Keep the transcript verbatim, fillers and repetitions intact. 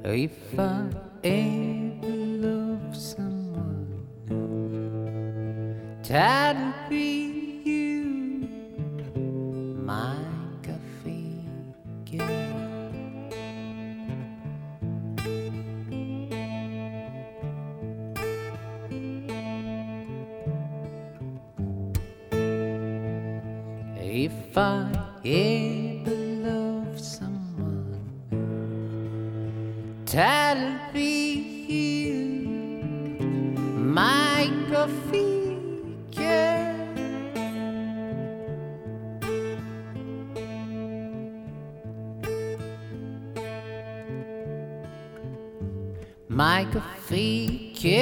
If I ever love someone, that'll be you, my coffee girl. If I ever love someone, that'll be you, my coffee girl. My coffee